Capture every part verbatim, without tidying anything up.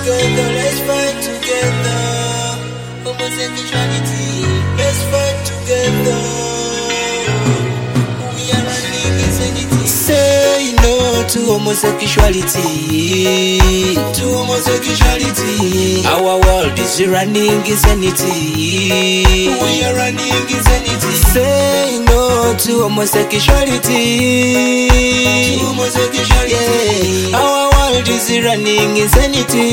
together, let's fight together. Homosexuality, let's fight together. We are running insanity. Say no to homosexuality. To homosexuality. Our world is running insanity. We are running insanity. Say no to homosexuality. To homosexuality. Yeah. Our world is running insanity.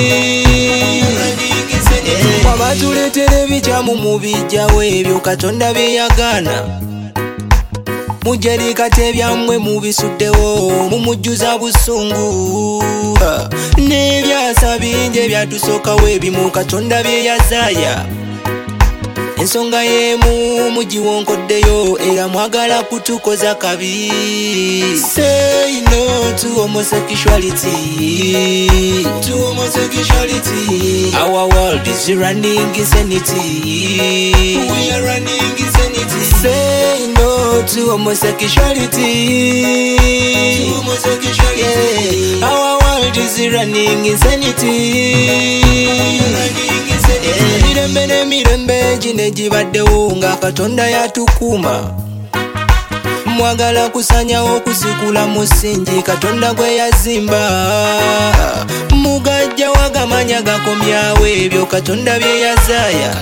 Wabatuletere bijamu mubijjawo ebyo Katonda byeyagana. Mujeri kate byammwe mubisuddewo mumujjuza busungu. N'ebyasa bingi ebyatusookawo ebimu Katonda byeyazaaya. Ensonga y'emu mugiwonkoddeyo era mwagala kutukoza kabi. Say no to homosexuality. To homosexuality. Our world is running insanity. We are running insanity. Say no to homosexuality. To homosexuality. Yeah. Our world is running insanity. We are running insanity. Yeah. Mirembe ne mirembe gine gibaddewo nga Katonda yatukuuma. Mwagala kusanyawo kusikula musingi Katonda gwe yazimba. Mugajja wagamanya gakomyawo ebyo Katonda bye yazaaya.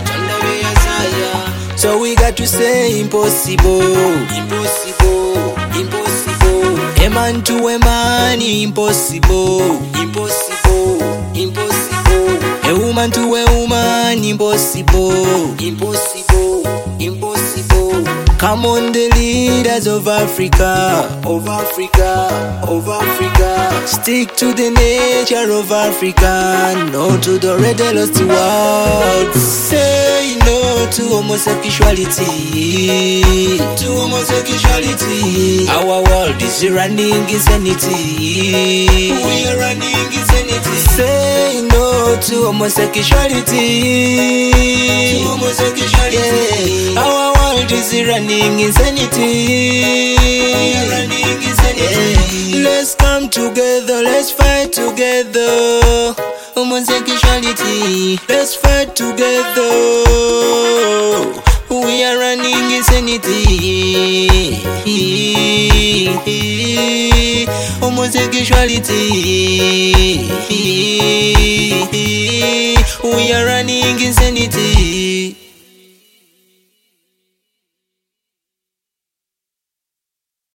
So we got to say impossible. Impossible. Impossible. A man to a man, impossible. Impossible. Impossible. A woman to a woman, impossible. Impossible. Impossible. Come on, the leaders of Africa, of Africa, of Africa. Stick to the nature of Africa, no to the red lost world. Say no to homosexuality. To homosexuality. Our world is running insanity. We are running insanity. Say no to homosexuality. To homosexuality. Yeah. Our world is running insanity. We are running insanity. Yeah. Let's come together, let's fight together. Homosexuality, let's fight together. We are running insanity. Homosexuality. We are running insanity.